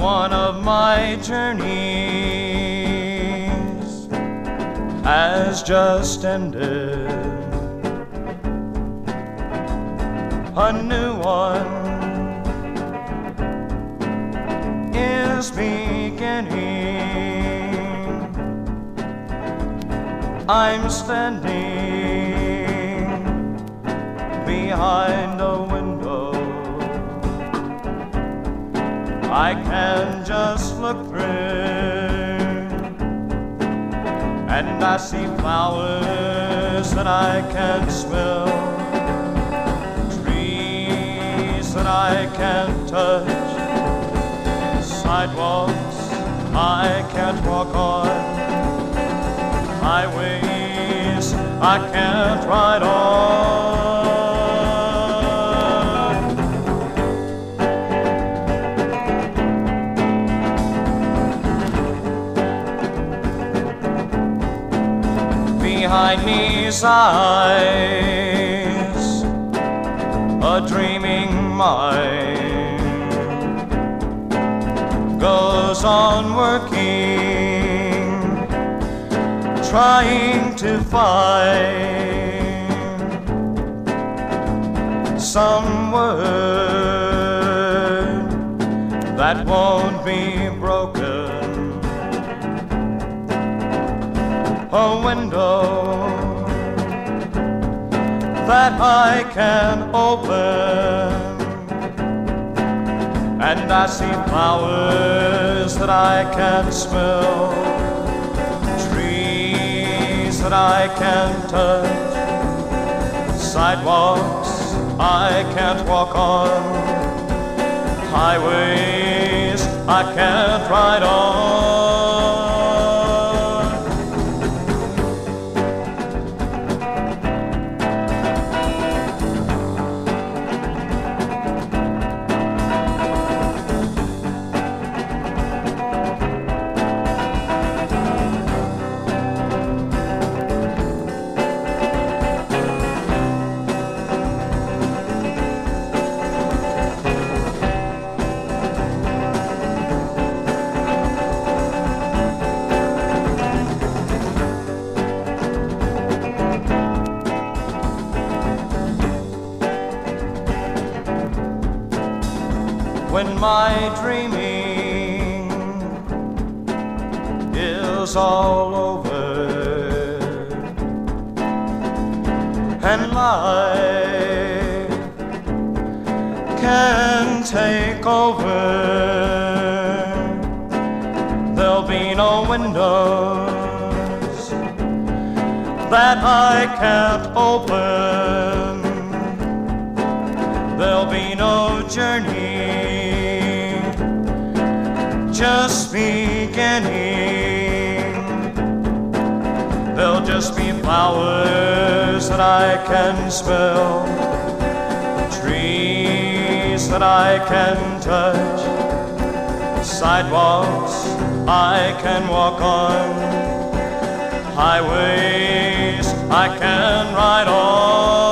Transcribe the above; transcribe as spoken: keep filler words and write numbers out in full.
one of my journeys has just ended. A new one is beginning. I'm standing behind a window. I can just look through, and I see flowers that I can smell, trees that I can touch, sidewalks I can't walk on, highways I can't ride on. Behind me's eyes, a dreaming mind goes on working, trying to find some word that won't be broken. A window that I can open, and I see flowers that I can smell, trees that I can touch, sidewalks I can't walk on, highways I can't ride on. When my dreaming is all over and life can take over, there'll be no windows that I can't open, there'll be no journey just beginning. There'll just be flowers that I can smell, trees that I can touch, sidewalks I can walk on, highways I can ride on.